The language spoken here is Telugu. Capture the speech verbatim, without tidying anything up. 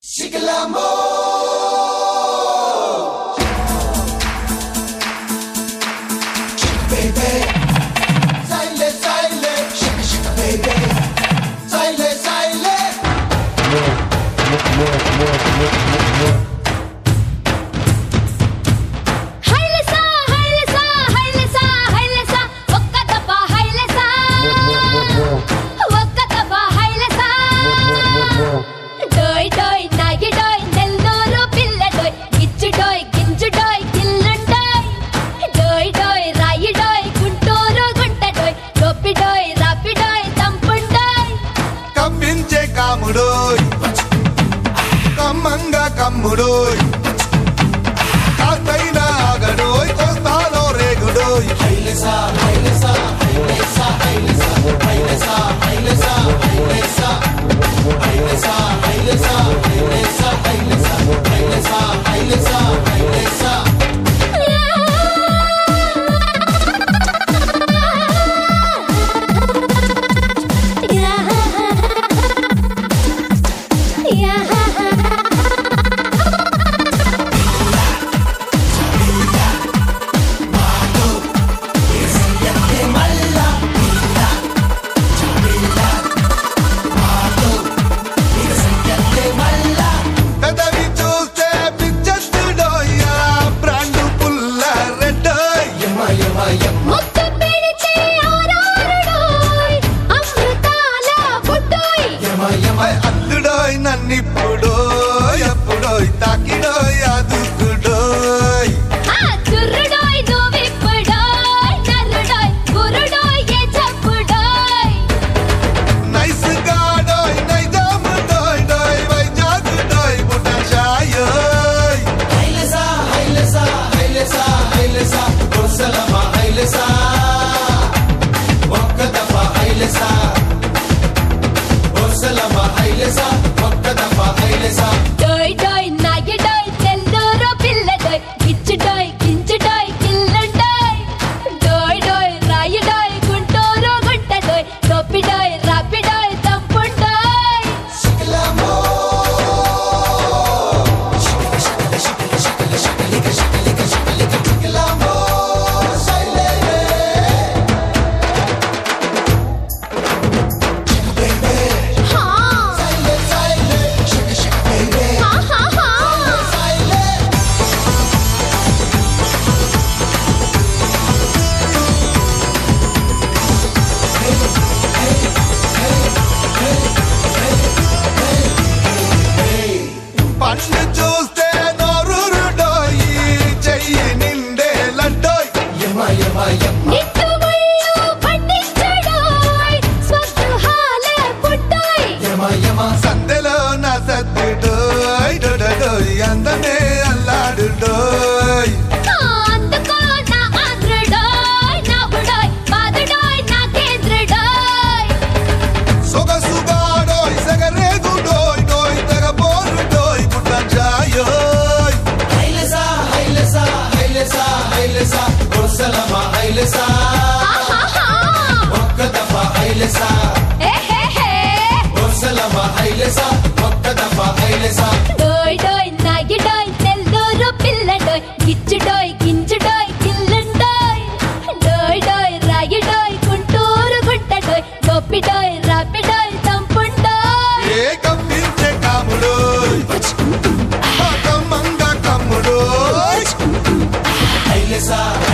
Shikalamo. Shika baby. Sile sile. Shika shika baby. Sile sile. హైలసా హైలసా హైలసా హైలసా ఒక్క దఫా హైలసా ఒక్క దఫా హైలసా డోయ్ డోయ్ నాగి డోయ్ నెల్లూరు పిల్ల డోయ్ గిచ్చు డోయ్ గింజు డోయ్ గిల్లుండోయ్ డోయ్ డోయ్ రాయి డోయ్ గుంటూరు గుంట డోయ్ గొప్పి డోయ్ రాపి డోయ్ తంపుండోయ్ కమ్మించే కాముడోయ్ కమ్మంగా కమ్ముడోయ్ కాస్తైనా ఆగడోయ్ కోస్తాలో రేగుడోయ్ హైలసా హైలసా హైలసా హైలసా హైలసా హైలసా హైలసా హైలసా హైలసా హైలసా హైలసా హైలసా హైలసా హైలసా పెదవి చూస్తే పిచ్చెత్తుడోయ్ బ్రాండు పుల్ల రెడ్డోయ్ యమ యమ యమ ముద్దు పెడితే ఆరారుడోయ్ అమృతాల బుడ్డోయ్ యమ యమ అల్లుడోయ్ నన్నిప్పుడోయ్ అప్పుడోయ్ తాకిడోయ్ అదుకుడోయ్ ఆ చుర్రుడోయ్ నువ్విప్పుడోయ్ నర్రుడోయ్ గురుడోయ్ ఏ చప్పుడోయ్ నైస్ గాడోయ్ నైజాముడోయ్ డోయ్ వైజాగుడోయ్ బుటషాయోయ్ హైలసా హైలసా హైలసా హైలసా కుర్సలమా హైలసా ఒక్క దఫా హైలసా కుర్సలమా హైలసా ఒక్క దఫా హైలసా డోయ్ డోయ్ నాగి డోయ్ నెల్లూరు పిల్ల డోయ్ గిచ్చు డోయ్ గింజు డోయ్ గిల్లుండోయ్ డోయ్ డోయ్ రాయి డోయ్ గుంటూరు గుంట డోయ్ గొప్పి డోయ్ రాపి డోయ్ తంపుండోయ్ శిఖలమో శిఖల శిఖల శిఖల శిఖలిక శిఖలిక శిఖలిక శిఖలమో సైలే బేబీ హా సైలే సైలే శిఖ శిఖ బేబీ హా హా హా సైలే పండు చూస్తే నోరూరుడోయ్ చెయ్యి నిండే లడ్డోయ్ యమ యమ యమ నిట్టు ముళ్ళు పండించడోయ్ స్వగృహాల పుట్టోయ్ యమ యమ సందెలో నా సత్తుడోయ్ డొడడోయ్ అందమే అల్లాడుడోయ్ ఆ అందుకో నా ఆంధ్రుడోయ్ నా బుడోయ్ బాదుడోయ్ నా కేంద్రుడోయ్ సొగసుగాడోయ్ సగరేగుడోయ్ డోయ్ తగబోరుడోయ్ బుట్టజాయోయ్ హైలసా హైలసా హైలసా హైలసా కుర్సలమా హైలసా ఆహాహా ఒక్క దఫా హైలసా ఏ హే హే కుర్సలమా హైలసా ఒక్క దఫా హైలసా డోయ్ డోయ్ నాగి డోయ్ నెల్లూరు పిల్ల డోయ్ గిచ్చు డోయ్ గింజు డోయ్ గిల్లుండోయ్ డోయ్ డోయ్ రాయి డోయ్ గుంటూరు గుంట డోయ్ గొప్పి డోయ్ రాపి డోయ్ తంపుండోయ్ ఏ కప్పించే కాముడోయ్ కమ్మంగా కమ్ముడోయ్ హైలసా